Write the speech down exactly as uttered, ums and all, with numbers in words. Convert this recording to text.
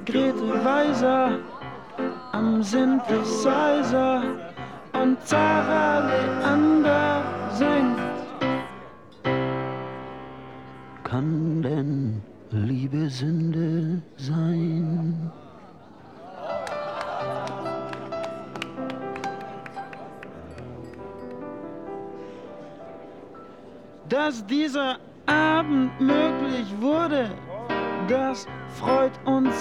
Grete Weiser am Synthesizer und Zara Leander singt. Kann denn Liebe Sünde sein? Dass dieser Abend möglich wurde, das freut uns